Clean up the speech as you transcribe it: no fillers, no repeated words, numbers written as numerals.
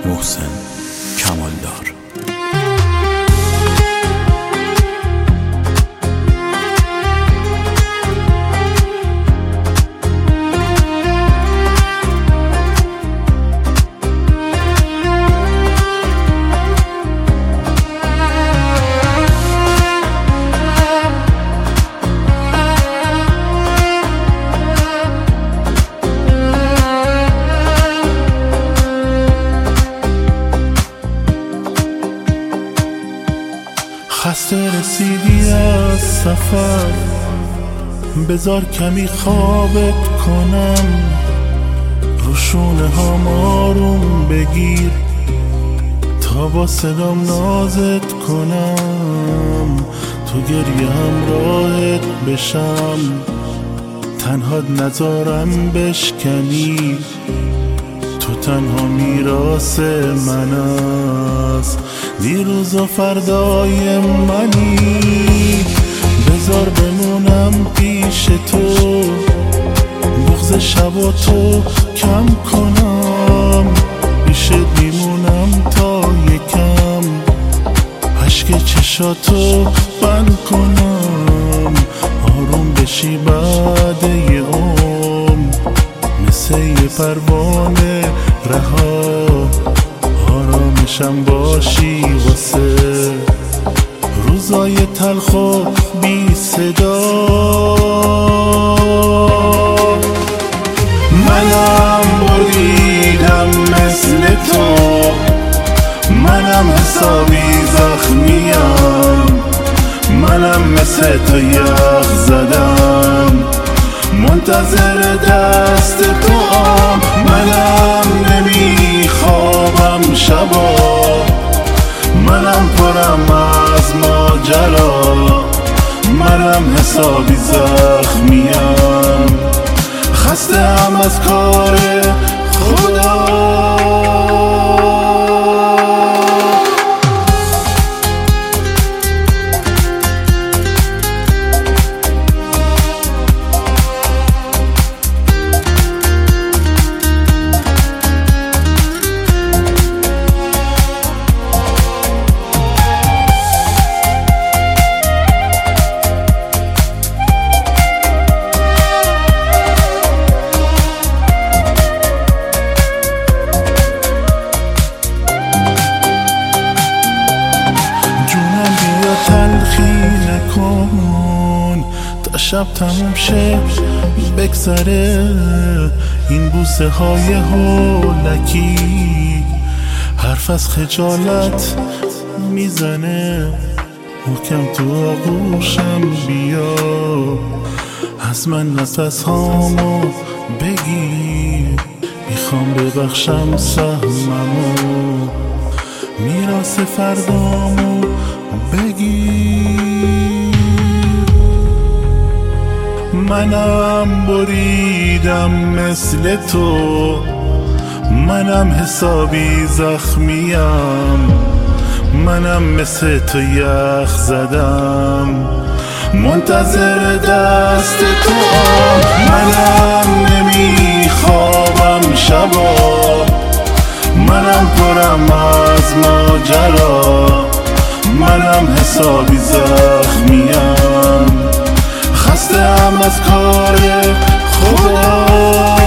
محسن کمالدار. خسته رسیدی از سفر، بذار کمی خوابت کنم، روشونه هام آروم بگیر تا با صدام نازت کنم، تو گریه همراهت بشم، تنهات نذارم بشکنی، تو تنها میراث من است، دیروز و فردای منی، بذار بمونم پیش تو، بغض شب و تو کم کنم، پیشت میمونم تا یکم، عشق چشاتو بند کنم، آروم بشی بعد یه مثل یه پروانه رها، آرامشم باشی واسه روزای تلخ و بی صدا. منم بریدم مثل تو، منم حسابی زخمیم، منم مثل تو یخ زدم، منتظر دست تو هم، منم نمیخوابم شبا، منم پرم از ماجرا، منم حسابی زخمیم، خسته‌ام از کار خدا. تلخی نکن تا شب تموم شه بگذره، این بوسه های هولکی حرف از خجالت میزنه، محکم تو آغوشم بیا، از من نفس هامو بگیر، میخوام ببخشم سهممو، میراث فردامو بگیر. منم بریدم مثل تو، منم حسابی زخمیم، منم مثل تو یخ زدم، منتظر دست تو هم، منم نمیخوابم شبا، منم پرم از ماجرا، منم حسابی زخمیم، خسته‌ام از کار خدا.